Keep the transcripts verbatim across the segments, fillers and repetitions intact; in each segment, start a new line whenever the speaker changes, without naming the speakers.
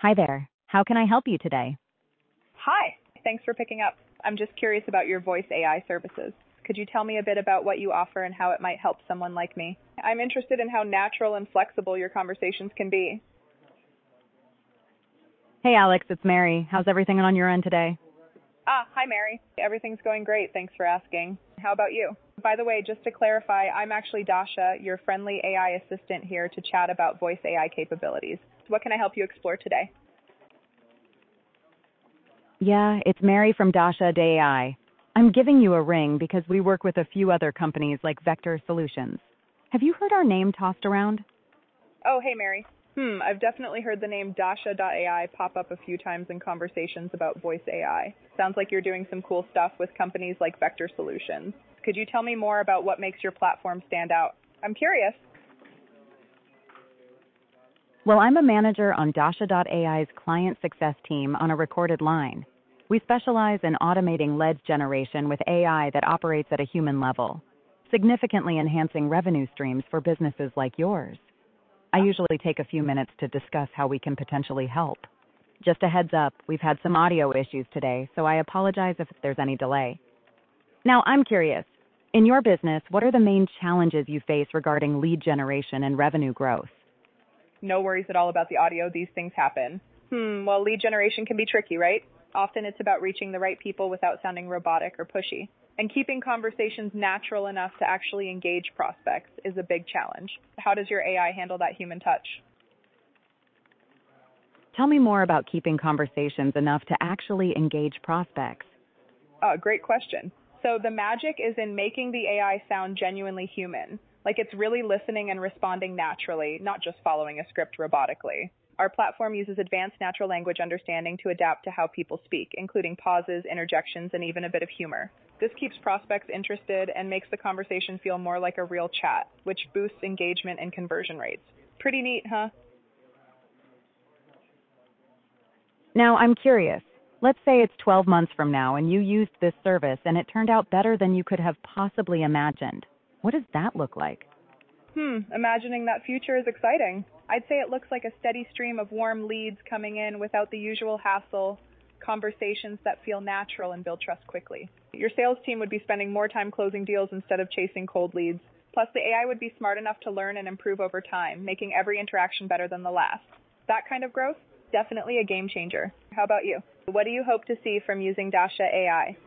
Hi there. How can I help you today?
Hi. Thanks for picking up. I'm just curious about your voice A I services. Could you tell me a bit about what you offer and how it might help someone like me? I'm interested in how natural and flexible your conversations can be.
Hey, Alex, it's Mary. How's everything on your end today?
Ah, hi, Mary. Everything's going great. Thanks for asking. How about you? By the way, just to clarify, I'm actually Dasha, your friendly A I assistant here to chat about voice A I capabilities. What can I help you explore today?
Yeah, it's Mary from Dasha A I. I'm giving you a ring because we work with a few other companies like Vector Solutions. Have you heard our name tossed around?
Oh, hey, Mary. Hmm, I've definitely heard the name Dasha A I pop up a few times in conversations about voice A I. Sounds like you're doing some cool stuff with companies like Vector Solutions. Could you tell me more about what makes your platform stand out? I'm curious.
Well, I'm a manager on Dasha A I's client success team on a recorded line. We specialize in automating leads generation with A I that operates at a human level, significantly enhancing revenue streams for businesses like yours. I usually take a few minutes to discuss how we can potentially help. Just a heads up, we've had some audio issues today, so I apologize if there's any delay. Now, I'm curious. In your business, what are the main challenges you face regarding lead generation and revenue growth?
No worries at all about the audio. These things happen. Hmm, well, lead generation can be tricky, right? Often it's about reaching the right people without sounding robotic or pushy. And keeping conversations natural enough to actually engage prospects is a big challenge. How does your A I handle that human touch?
Tell me more about keeping conversations enough to actually engage prospects.
Uh, great question. So the magic is in making the A I sound genuinely human, like it's really listening and responding naturally, not just following a script robotically. Our platform uses advanced natural language understanding to adapt to how people speak, including pauses, interjections, and even a bit of humor. This keeps prospects interested and makes the conversation feel more like a real chat, which boosts engagement and conversion rates. Pretty neat, huh?
Now, I'm curious. Let's say it's twelve months from now and you used this service and it turned out better than you could have possibly imagined. What does that look like?
Hmm, imagining that future is exciting. I'd say it looks like a steady stream of warm leads coming in without the usual hassle, conversations that feel natural and build trust quickly. Your sales team would be spending more time closing deals instead of chasing cold leads. Plus, the A I would be smart enough to learn and improve over time, making every interaction better than the last. That kind of growth? Definitely a game changer. How about you? What do you hope to see from using Dasha A I?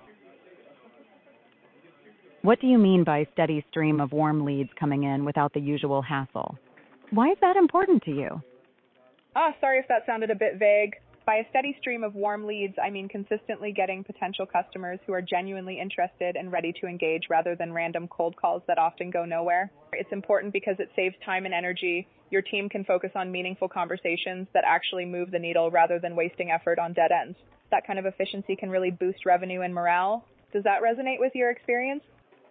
What do you mean by steady stream of warm leads coming in without the usual hassle? Why is that important to you?
Ah, sorry if that sounded a bit vague. By a steady stream of warm leads, I mean consistently getting potential customers who are genuinely interested and ready to engage rather than random cold calls that often go nowhere. It's important because it saves time and energy. Your team can focus on meaningful conversations that actually move the needle rather than wasting effort on dead ends. That kind of efficiency can really boost revenue and morale. Does that resonate with your experience?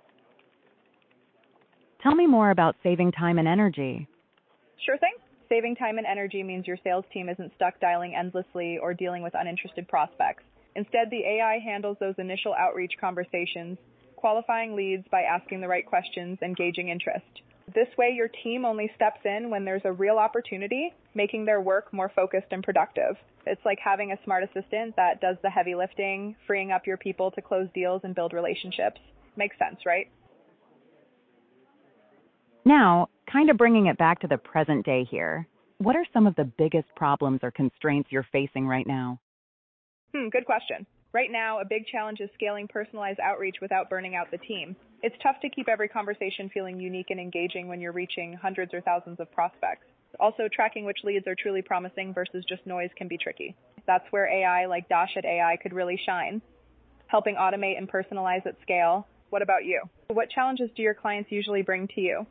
Tell me more about saving time and energy.
Sure thing. Saving time and energy means your sales team isn't stuck dialing endlessly or dealing with uninterested prospects. Instead, the A I handles those initial outreach conversations, qualifying leads by asking the right questions and gauging interest. This way, your team only steps in when there's a real opportunity, making their work more focused and productive. It's like having a smart assistant that does the heavy lifting, freeing up your people to close deals and build relationships. Makes sense, right?
Now, kind of bringing it back to the present day here, what are some of the biggest problems or constraints you're facing right now?
Hmm, good question. Right now, a big challenge is scaling personalized outreach without burning out the team. It's tough to keep every conversation feeling unique and engaging when you're reaching hundreds or thousands of prospects. Also, tracking which leads are truly promising versus just noise can be tricky. That's where A I like Dasha A I could really shine, helping automate and personalize at scale. What about you? What challenges do your clients usually bring to you?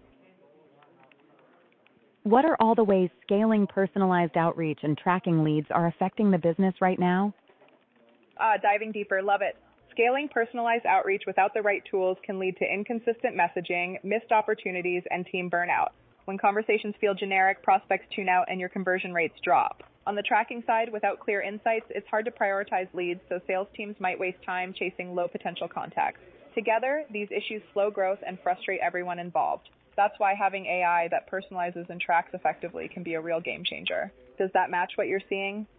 What are all the ways scaling personalized outreach and tracking leads are affecting the business right now?
Ah, diving deeper, love it. Scaling personalized outreach without the right tools can lead to inconsistent messaging, missed opportunities, and team burnout. When conversations feel generic, prospects tune out and your conversion rates drop. On the tracking side, without clear insights, it's hard to prioritize leads, so sales teams might waste time chasing low potential contacts. Together, these issues slow growth and frustrate everyone involved. That's why having A I that personalizes and tracks effectively can be a real game changer. Does that match what you're seeing?